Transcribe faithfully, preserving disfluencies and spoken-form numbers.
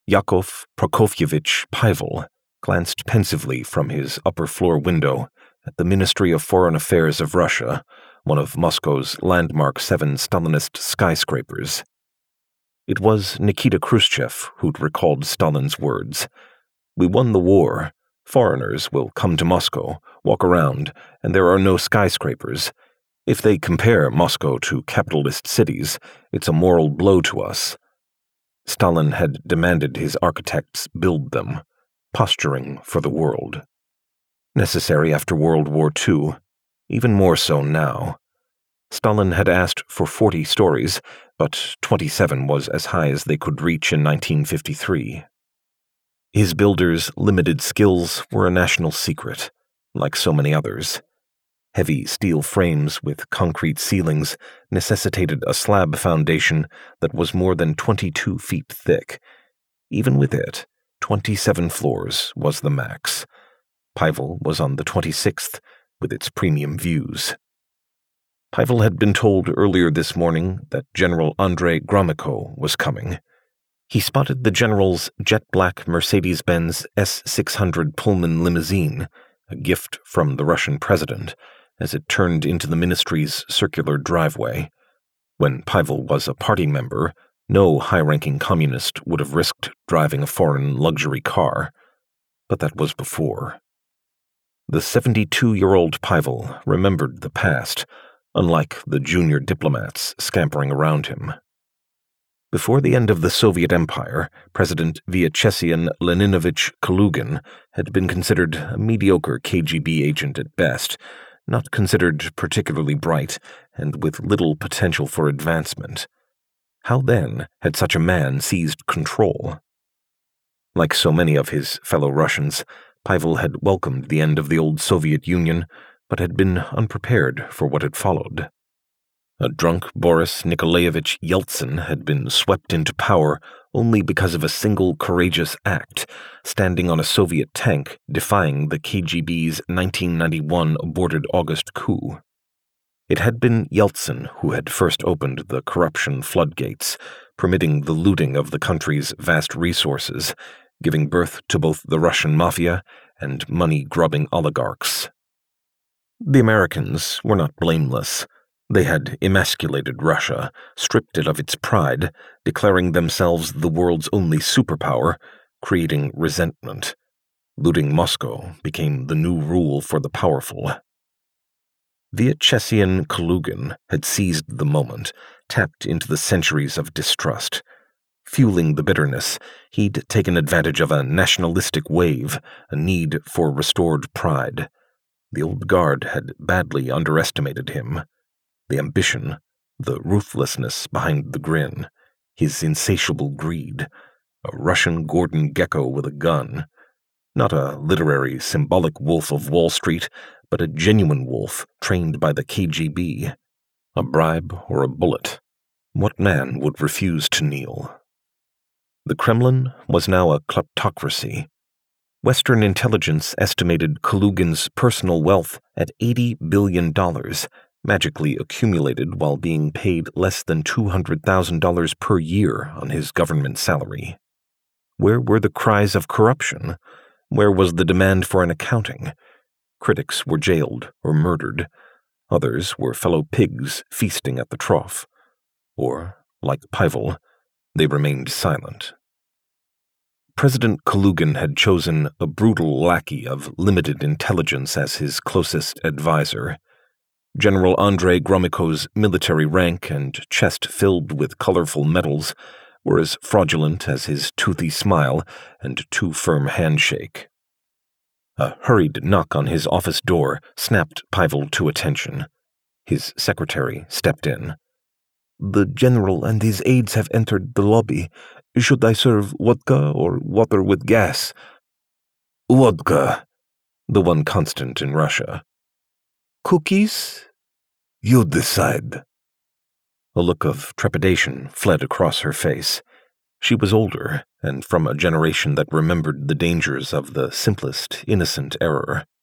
Yakov Prokofyevich Pavel glanced pensively from his upper-floor window at the Ministry of Foreign Affairs of Russia, one of Moscow's landmark seven Stalinist skyscrapers. It was Nikita Khrushchev who'd recalled Stalin's words. "We won the war. Foreigners will come to Moscow, walk around, and there are no skyscrapers. If they compare Moscow to capitalist cities, it's a moral blow to us." Stalin had demanded his architects build them, posturing for the world. Necessary after World War Two, even more so now. Stalin had asked for forty stories, but twenty-seven was as high as they could reach in nineteen fifty-three. His builders' limited skills were a national secret, like so many others. Heavy steel frames with concrete ceilings necessitated a slab foundation that was more than twenty-two feet thick. Even with it, twenty-seven floors was the max. Pavel was on the twenty-sixth, with its premium views. Pavel had been told earlier this morning that General Andrei Gromyko was coming. He spotted the general's jet-black Mercedes-Benz S six hundred Pullman limousine, a gift from the Russian president, as it turned into the ministry's circular driveway. When Pavel was a party member, no high-ranking communist would have risked driving a foreign luxury car. But that was before. The seventy-two-year-old Pavel remembered the past, unlike the junior diplomats scampering around him. Before the end of the Soviet Empire, President Vyacheslav Leninovich Kalugin had been considered a mediocre K G B agent at best, not considered particularly bright, and with little potential for advancement. How then had such a man seized control? Like so many of his fellow Russians, Pavel had welcomed the end of the old Soviet Union, but had been unprepared for what had followed. A drunk Boris Nikolaevich Yeltsin had been swept into power only because of a single courageous act, standing on a Soviet tank defying the K G B's nineteen ninety-one aborted August coup. It had been Yeltsin who had first opened the corruption floodgates, permitting the looting of the country's vast resources, giving birth to both the Russian mafia and money-grubbing oligarchs. The Americans were not blameless. They had emasculated Russia, stripped it of its pride, declaring themselves the world's only superpower, creating resentment. Looting Moscow became the new rule for the powerful. Vyacheslav Kalugin had seized the moment, tapped into the centuries of distrust. Fueling the bitterness, he'd taken advantage of a nationalistic wave, a need for restored pride. The old guard had badly underestimated him. The ambition, the ruthlessness behind the grin, his insatiable greed, a Russian Gordon Gekko with a gun. Not a literary, symbolic wolf of Wall Street, but a genuine wolf trained by the K G B. A bribe or a bullet. What man would refuse to kneel? The Kremlin was now a kleptocracy. Western intelligence estimated Kalugin's personal wealth at eighty billion dollars, magically accumulated while being paid less than two hundred thousand dollars per year on his government salary. Where were the cries of corruption? Where was the demand for an accounting? Critics were jailed or murdered. Others were fellow pigs feasting at the trough. Or, like Pavel, they remained silent. President Kalugin had chosen a brutal lackey of limited intelligence as his closest advisor. General Andrei Gromyko's military rank and chest filled with colorful medals were as fraudulent as his toothy smile and too firm handshake. A hurried knock on his office door snapped Pavel to attention. His secretary stepped in. "The general and his aides have entered the lobby. Should I serve vodka or water with gas?" "Vodka," the one constant in Russia. "Cookies?" "You decide." A look of trepidation fled across her face. She was older, and from a generation that remembered the dangers of the simplest, innocent error.